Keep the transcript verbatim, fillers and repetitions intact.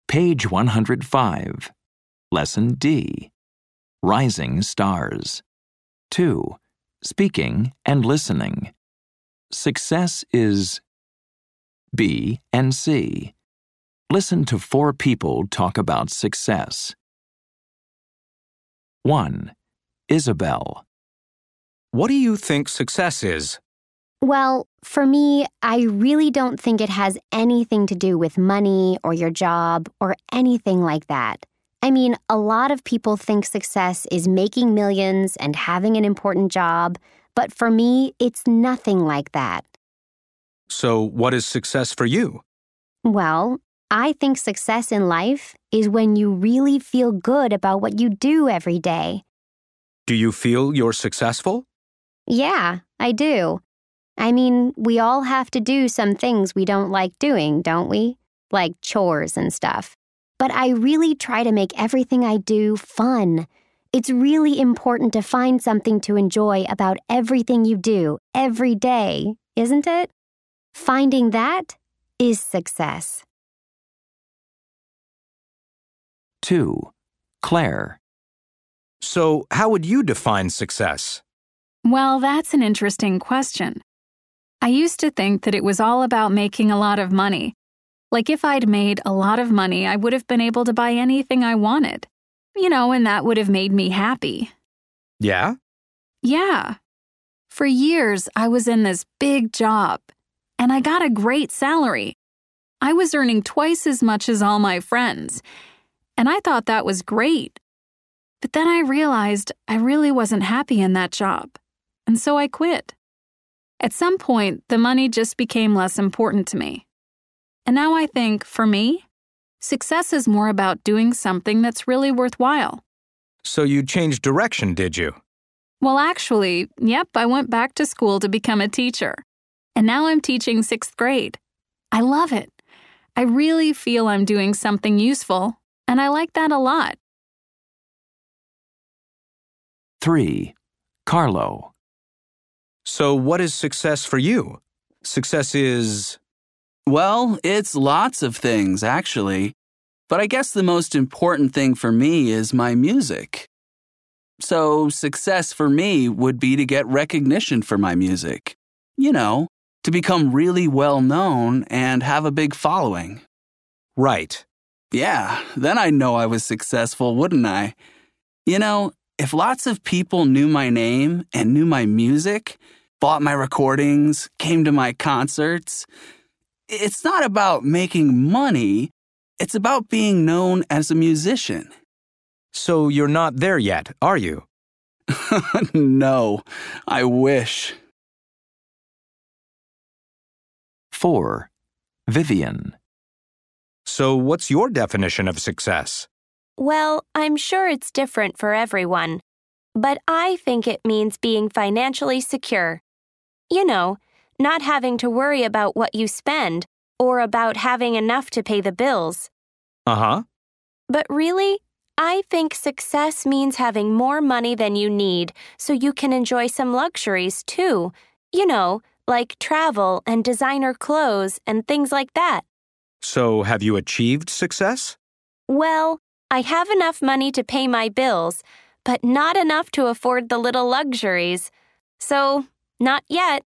Page one hundred five. Lesson D. Rising Stars. two. Speaking and listening. Success is B and C. Listen to four people talk about success. one. Isabel. What do you think success is? Well, for me, I really don't think it has anything to do with money or your job or anything like that. I mean, a lot of people think success is making millions and having an important job, but for me, it's nothing like that. So what is success for you? Well, I think success in life is when you really feel good about what you do every day. Do you feel you're successful? Yeah, I do. I mean, we all have to do some things we don't like doing, don't we? Like chores and stuff. But I really try to make everything I do fun. It's really important to find something to enjoy about everything you do every day, isn't it? Finding that is success. two. Claire. So how would you define success? Well, that's an interesting question. I used to think that it was all about making a lot of money. Like if I'd made a lot of money, I would have been able to buy anything I wanted. You know, and that would have made me happy. Yeah? Yeah. For years, I was in this big job, and I got a great salary. I was earning twice as much as all my friends, and I thought that was great. But then I realized I really wasn't happy in that job, and so I quit. At some point, the money just became less important to me. And now I think, for me, success is more about doing something that's really worthwhile. So you changed direction, did you? Well, actually, yep, I went back to school to become a teacher. And now I'm teaching sixth grade. I love it. I really feel I'm doing something useful, and I like that a lot. three. Carlo. So what is success for you? Success is... Well, it's lots of things, actually. But I guess the most important thing for me is my music. So success for me would be to get recognition for my music. You know, to become really well known and have a big following. Right. Yeah, then I'd know I was successful, wouldn't I? You know, if lots of people knew my name and knew my music, bought my recordings, came to my concerts, it's not about making money, it's about being known as a musician. So you're not there yet, are you? No, I wish. four. Vivian. So what's your definition of success? Well, I'm sure it's different for everyone, but I think it means being financially secure. You know, not having to worry about what you spend or about having enough to pay the bills. Uh-huh. But really, I think success means having more money than you need so you can enjoy some luxuries too. You know, like travel and designer clothes and things like that. So have you achieved success? Well, I have enough money to pay my bills, but not enough to afford the little luxuries. So, not yet.